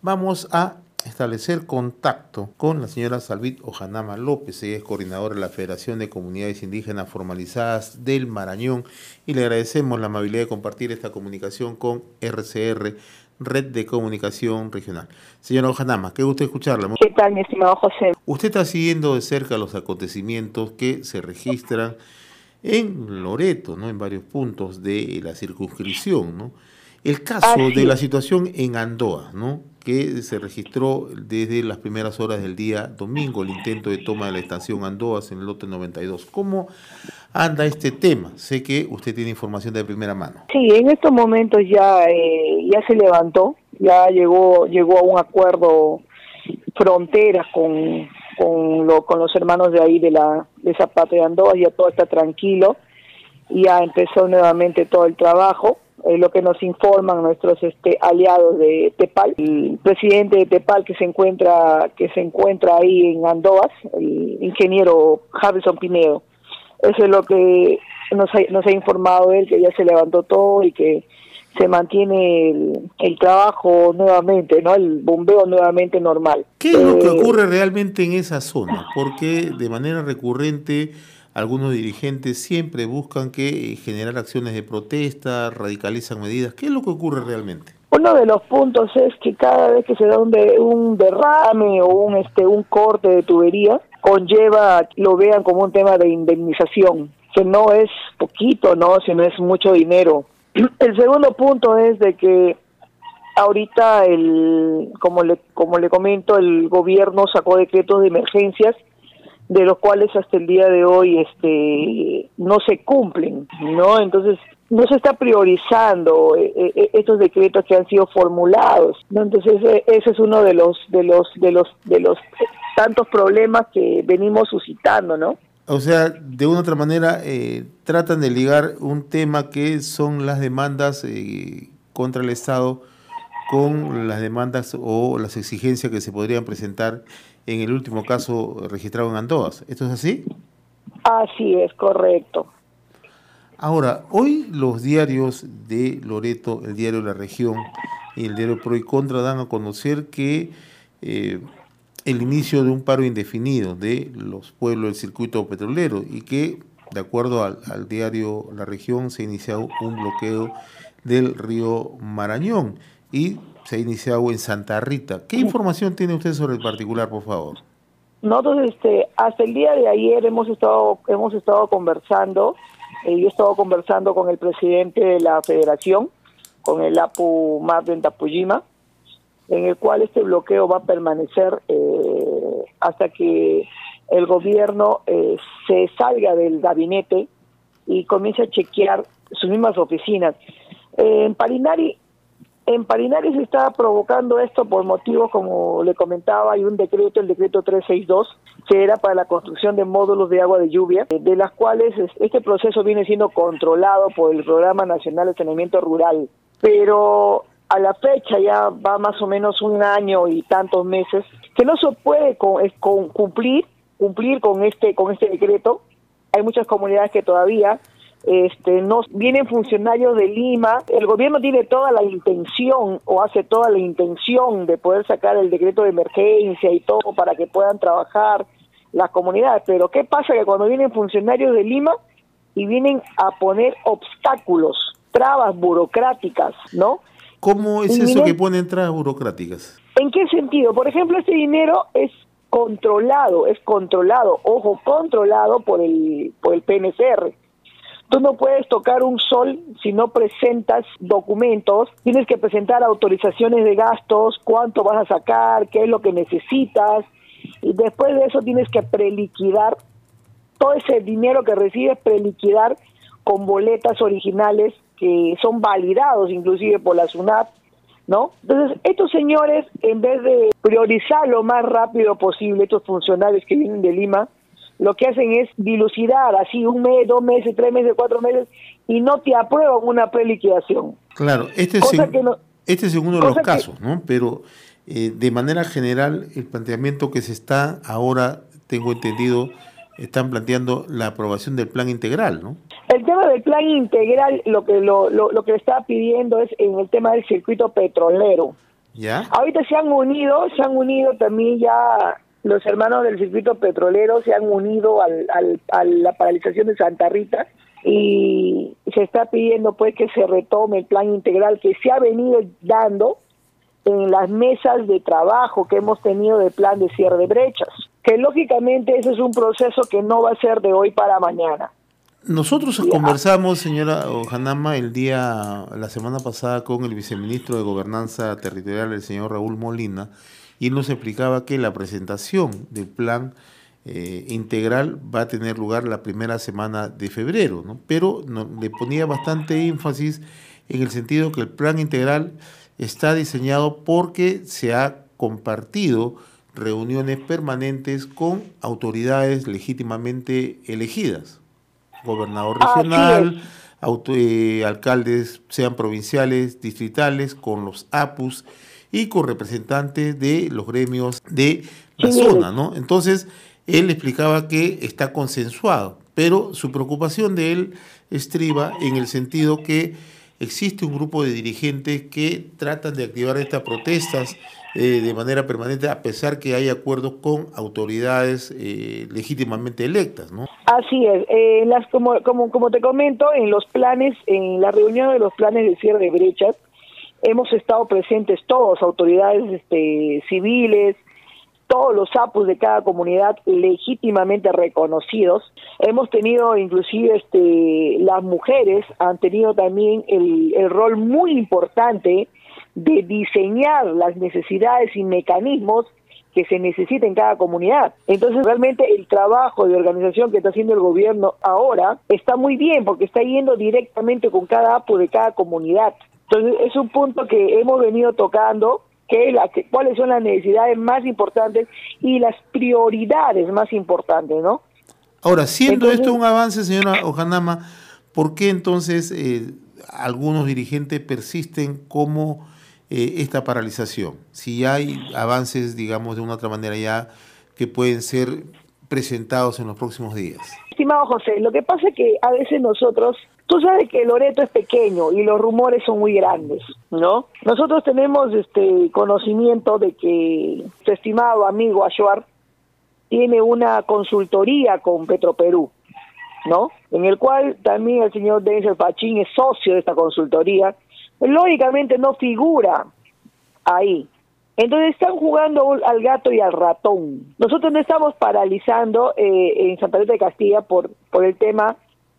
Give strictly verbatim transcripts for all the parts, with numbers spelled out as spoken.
Vamos a establecer contacto con la señora Salvit Ojanama López. Ella es coordinadora de la Federación de Comunidades Indígenas Formalizadas del Marañón y le agradecemos la amabilidad de compartir esta comunicación con R C R, Red de Comunicación Regional. Señora Ojanama, qué gusto escucharla. ¿Qué tal, mi estimado José? Usted está siguiendo de cerca los acontecimientos que se registran en Loreto, ¿no? En varios puntos de la circunscripción, ¿no? El caso Así de la es. situación en Andoa, ¿no? Que se registró desde las primeras horas del día domingo, el intento de toma de la estación Andoas en el lote noventa y dos. ¿Cómo anda este tema? Sé que usted tiene información de primera mano. Sí, en estos momentos ya eh, ya se levantó, ya llegó llegó a un acuerdo frontera con con, lo, con los hermanos de ahí de la de Zapata de Andoas, ya todo está tranquilo, ya empezó nuevamente todo el trabajo. Eh, lo que nos informan nuestros este, aliados de Tepal, el presidente de Tepal que se encuentra que se encuentra ahí en Andoas, el ingeniero Harrison Pinedo. Eso es lo que nos ha, nos ha informado él, que ya se levantó todo y que se mantiene el, el trabajo nuevamente, ¿no? El bombeo nuevamente normal. ¿Qué es lo que Eh, ocurre realmente en esa zona? Porque de manera recurrente algunos dirigentes siempre buscan que generar acciones de protesta, radicalizan medidas. ¿Qué es lo que ocurre realmente? Uno de los puntos es que cada vez que se da un, de, un derrame o un este un corte de tubería, conlleva, lo vean como un tema de indemnización, que no es poquito, no, sino es mucho dinero. El segundo punto es de que ahorita, el como le como le comento, el gobierno sacó decretos de emergencias, de los cuales hasta el día de hoy este no se cumplen, ¿no? Entonces no se está priorizando eh, eh, estos decretos que han sido formulados, ¿no? Entonces eh, ese es uno de los de los de los de los tantos problemas que venimos suscitando, ¿no? O sea, de una u otra manera eh, tratan de ligar un tema que son las demandas eh, contra el Estado con las demandas o las exigencias que se podrían presentar en el último caso registrado en Andoas. ¿Esto es así? Así es, correcto. Ahora, hoy los diarios de Loreto, el diario La Región y el diario Pro y Contra dan a conocer que eh, el inicio de un paro indefinido de los pueblos del circuito petrolero y que, de acuerdo al, al diario La Región, se ha iniciado un bloqueo del río Marañón y se ha iniciado en Santa Rita. ¿Qué información tiene usted sobre el particular, por favor? Nosotros este, hasta el día de ayer hemos estado hemos estado conversando, eh, yo he estado conversando con el presidente de la federación, con el Apu Marden Tapujima, en el cual este bloqueo va a permanecer eh, hasta que el gobierno eh, se salga del gabinete y comience a chequear sus mismas oficinas. Eh, en Parinari, en Parinari se está provocando esto por motivos, como le comentaba, hay un decreto, el decreto trescientos sesenta y dos, que era para la construcción de módulos de agua de lluvia, de las cuales este proceso viene siendo controlado por el Programa Nacional de Saneamiento Rural, pero a la fecha ya va más o menos un año y tantos meses que no se puede con, con cumplir cumplir con este con este decreto. Hay muchas comunidades que todavía este no vienen funcionarios de Lima. El gobierno tiene toda la intención o hace toda la intención de poder sacar el decreto de emergencia y todo para que puedan trabajar las comunidades, pero ¿qué pasa? Que cuando vienen funcionarios de Lima y vienen a poner obstáculos, trabas burocráticas, ¿no? ¿Cómo es eso que ponen trabas burocráticas? ¿En qué sentido? Por ejemplo, este dinero es controlado, es controlado, ojo, controlado por el por el P N C R. Tú no puedes tocar un sol si no presentas documentos, tienes que presentar autorizaciones de gastos, cuánto vas a sacar, qué es lo que necesitas, y después de eso tienes que preliquidar todo ese dinero que recibes, preliquidar con boletas originales que son validados inclusive por la SUNAT, ¿no? Entonces, estos señores, en vez de priorizar lo más rápido posible, estos funcionarios que vienen de Lima, lo que hacen es dilucidar así un mes, dos meses, tres meses, cuatro meses, y no te aprueban una preliquidación. Claro, este es, en, no, este es uno de los casos, que, ¿no? Pero eh, de manera general, el planteamiento que se está ahora, tengo entendido, están planteando la aprobación del plan integral, ¿no? El tema del plan integral, lo que lo, lo, lo que está pidiendo es en el tema del circuito petrolero. ¿Ya? Ahorita se han unido, se han unido también ya los hermanos del circuito petrolero, se han unido al, al, a la paralización de Santa Rita y se está pidiendo pues que se retome el plan integral que se ha venido dando en las mesas de trabajo que hemos tenido de plan de cierre de brechas, que lógicamente ese es un proceso que no va a ser de hoy para mañana. Nosotros ya. conversamos, señora Ojanama, el día, la semana pasada con el viceministro de Gobernanza Territorial, el señor Raúl Molina, y él nos explicaba que la presentación del plan eh, integral va a tener lugar la primera semana de febrero, ¿no? Pero no, le ponía bastante énfasis en el sentido que el plan integral está diseñado porque se ha compartido reuniones permanentes con autoridades legítimamente elegidas. Gobernador regional, auto, eh, alcaldes, sean provinciales, distritales, con los A P Us y con representantes de los gremios de la sí, zona, ¿no? Entonces, él explicaba que está consensuado, pero su preocupación de él estriba en el sentido que existe un grupo de dirigentes que tratan de activar estas protestas eh, de manera permanente, a pesar que hay acuerdos con autoridades eh, legítimamente electas, ¿no? Así es. Eh, las, como, como, como te comento, en los planes, en la reunión de los planes de cierre de brechas, hemos estado presentes todos, autoridades este, civiles, todos los A P Us de cada comunidad legítimamente reconocidos. Hemos tenido inclusive este, las mujeres han tenido también el, el rol muy importante de diseñar las necesidades y mecanismos que se necesita en cada comunidad. Entonces realmente el trabajo de organización que está haciendo el gobierno ahora está muy bien porque está yendo directamente con cada A P U de cada comunidad. Entonces es un punto que hemos venido tocando, que, la, que cuáles son las necesidades más importantes y las prioridades más importantes, ¿no? Ahora, siendo entonces, esto un avance, señora Ojanama, ¿por qué entonces eh, algunos dirigentes persisten como eh, esta paralización? Si hay avances, digamos, de una otra manera ya que pueden ser presentados en los próximos días. Estimado José, lo que pasa es que a veces nosotros, tú sabes que Loreto es pequeño y los rumores son muy grandes, ¿no? Nosotros tenemos este conocimiento de que tu estimado amigo Ashuar tiene una consultoría con Petroperú, ¿no? En el cual también el señor Denzel Fachín es socio de esta consultoría. Lógicamente no figura ahí. Entonces están jugando al gato y al ratón. Nosotros no estamos paralizando eh, en Santa Rita de Castilla por, por el tema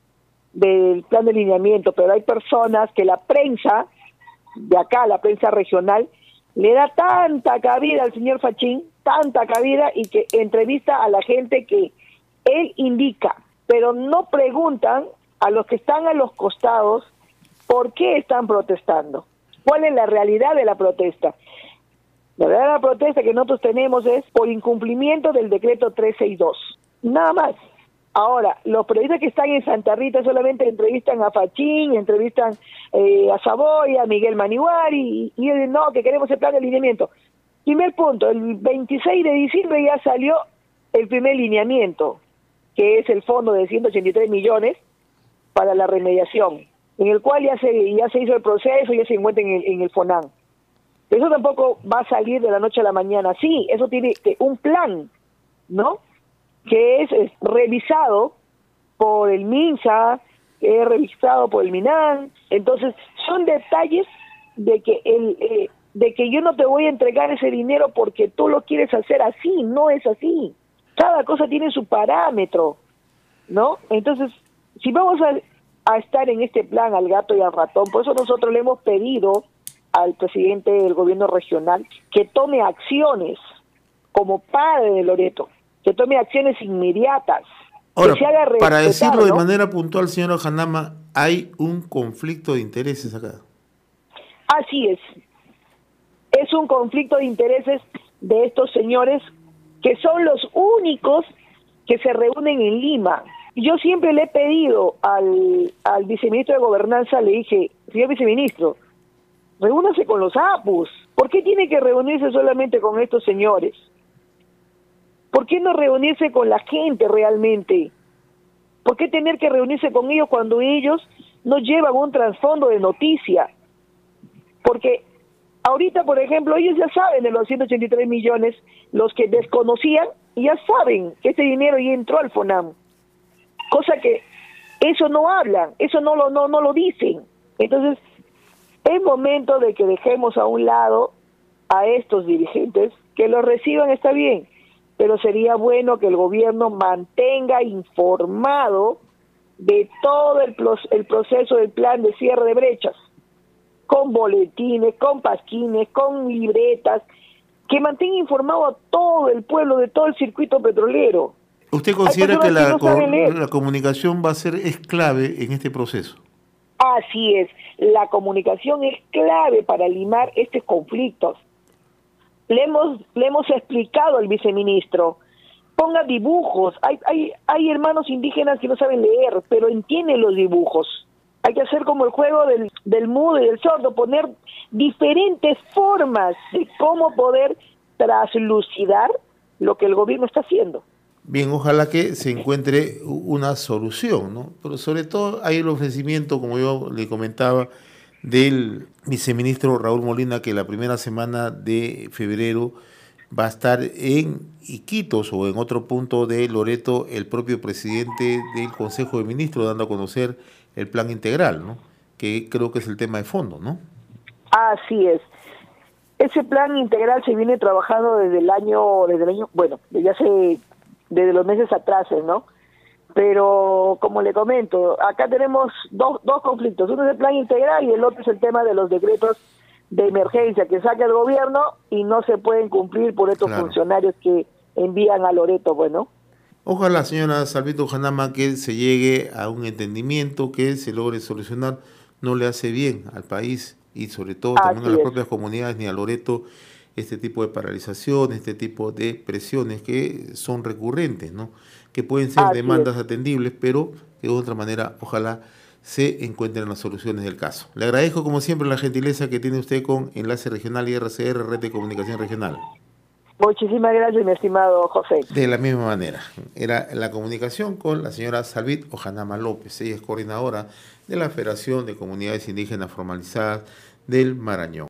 del plan de lineamiento, pero hay personas que la prensa de acá, la prensa regional, le da tanta cabida al señor Fachín, tanta cabida, y que entrevista a la gente que él indica, pero no preguntan a los que están a los costados por qué están protestando, cuál es la realidad de la protesta. La verdad de la protesta que nosotros tenemos es por incumplimiento del decreto trescientos sesenta y dos, nada más. Ahora, los periodistas que están en Santa Rita solamente entrevistan a Fachín, entrevistan eh, a Saboya, a Miguel Maniguari, y, y dicen, no, que queremos el plan de lineamiento. Primer punto, el veintiséis de diciembre ya salió el primer lineamiento, que es el fondo de ciento ochenta y tres millones para la remediación, en el cual ya se ya se hizo el proceso, ya se encuentra en el, en el FONAN. Eso tampoco va a salir de la noche a la mañana. Sí, eso tiene un plan, ¿no?, que es, es revisado por el MINSA, que es revisado por el MINAN. Entonces, son detalles de que el eh, de que yo no te voy a entregar ese dinero porque tú lo quieres hacer así, no es así. Cada cosa tiene su parámetro, ¿no? Entonces, si vamos a, a estar en este plan al gato y al ratón, por eso nosotros le hemos pedido al presidente del gobierno regional que tome acciones como padre de Loreto, que tome acciones inmediatas. Ahora, que se haga respetar, para decirlo, ¿no?, de manera puntual, señora Ojanama, hay un conflicto de intereses acá. Así es. Es un conflicto de intereses de estos señores que son los únicos que se reúnen en Lima. Yo siempre le he pedido al, al viceministro de Gobernanza, le dije, señor viceministro, reúnase con los A P Us. ¿Por qué tiene que reunirse solamente con estos señores? ¿Por qué no reunirse con la gente realmente? ¿Por qué tener que reunirse con ellos cuando ellos no llevan un trasfondo de noticia? Porque Ahorita, por ejemplo, ellos ya saben de los ciento ochenta y tres millones, los que desconocían, ya saben que ese dinero ya entró al FONAM. Cosa que eso no hablan, eso no lo, no, no lo dicen. Entonces, es momento de que dejemos a un lado a estos dirigentes, que los reciban está bien, pero sería bueno que el gobierno mantenga informado de todo el, el proceso del plan de cierre de brechas, con boletines, con pasquines, con libretas, que mantenga informado a todo el pueblo de todo el circuito petrolero. ¿Usted considera que la, que no la comunicación va a ser es clave en este proceso? Así es, la comunicación es clave para limar estos conflictos. Le hemos, le hemos explicado al viceministro, ponga dibujos, hay, hay, hay hermanos indígenas que no saben leer, pero entienden los dibujos. Hay que hacer como el juego del, del mudo y del sordo, poner diferentes formas de cómo poder traslucidar lo que el gobierno está haciendo. Bien, ojalá que se encuentre una solución, ¿no? Pero sobre todo hay el ofrecimiento, como yo le comentaba, del viceministro Raúl Molina, que la primera semana de febrero va a estar en Iquitos o en otro punto de Loreto el propio presidente del Consejo de Ministros dando a conocer el plan integral, ¿no? Que creo que es el tema de fondo, ¿no? Así es. Ese plan integral se viene trabajando desde el año, desde el año, bueno, desde hace, desde los meses atrás, ¿no? Pero, como le comento, acá tenemos dos, dos conflictos. Uno es el plan integral y el otro es el tema de los decretos de emergencia que saca el gobierno y no se pueden cumplir por estos claro. funcionarios que envían a Loreto, bueno. Ojalá, señora Salvit Ojanama, que se llegue a un entendimiento, que se logre solucionar. No le hace bien al país y sobre todo también Así a las es. propias comunidades ni a Loreto este tipo de paralización, este tipo de presiones que son recurrentes, ¿no? Que pueden ser Así demandas es. atendibles, pero que de otra manera ojalá se encuentren las soluciones del caso. Le agradezco como siempre la gentileza que tiene usted con Enlace Regional y R C R, Red de Comunicación Regional. Muchísimas gracias, mi estimado José. De la misma manera, era la comunicación con la señora Salvit Ojanama López. Ella es coordinadora de la Federación de Comunidades Indígenas Formalizadas del Marañón.